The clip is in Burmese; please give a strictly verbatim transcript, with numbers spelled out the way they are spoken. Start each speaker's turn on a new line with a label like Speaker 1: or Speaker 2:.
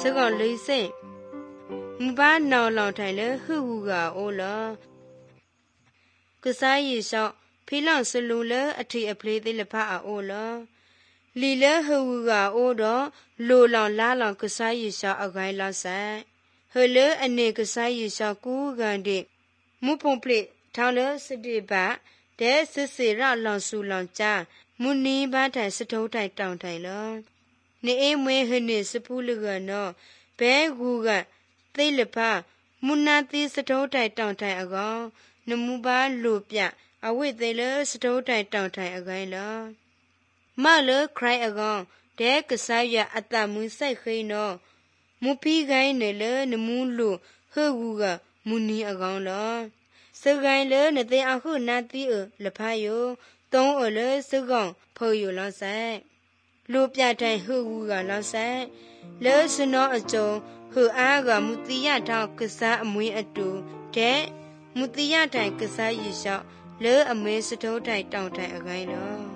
Speaker 1: စကောလေးစင်မဘာနောင်လောင်ထိုင်လေဟူဟူကအိုလာကစားရီရှောက်ဖေးလောင်စလူလေအထီအဖလေးသေးလဖအာအိုလာလီလေဟူဟူကအိုတော့လိုလောင်လာလောင်ကစားရီရှောက်အကိုင်းလောက်ဆိုင်ဟဲလေအနေကစားရီရှောက်ကူကန်ဒီမူဖုံပလိထောင်းလေစတိဘဒဲစစ်စီရလောင်ဆူလောင်ချာမူနီးဘာထိုင်စထုံးထိုင်တောင်ထိုင်လောနေအေးမွေးဟနေစပူးလကနော်ဘဲကူကသိလဖမူနာတိစထုံးထိုင်တောင်ထိုင်အကောင်နမူပါလိုပြအဝိသေးလေစထုံးထိုင်တောင်ထိုင်အကိုင်းလောမလေခရိုင်အကောင်ဒဲကစားရအတမူဆိုင်ခိနော်မူဖီကိုင်းနေလေနမူလိုဟဲကူကမူနီအကောင်လောစကိုင်းလေနတဲ့အခုနာတိအလဖာယိုသုံးအလေစကောင်ဖော်ယူလောဆိုင်လူပြတိုင်ဟူဟူကလောဆိုင်လဲစနောအကျုံဟူအားကမူတိယထောင်ကစားအမွေးအတူတဲ့မူတိယတိုင်ကစားရီလျှောက်လဲအမေစထုံးတိုင်တောင်တိုင်အကိုင်းလော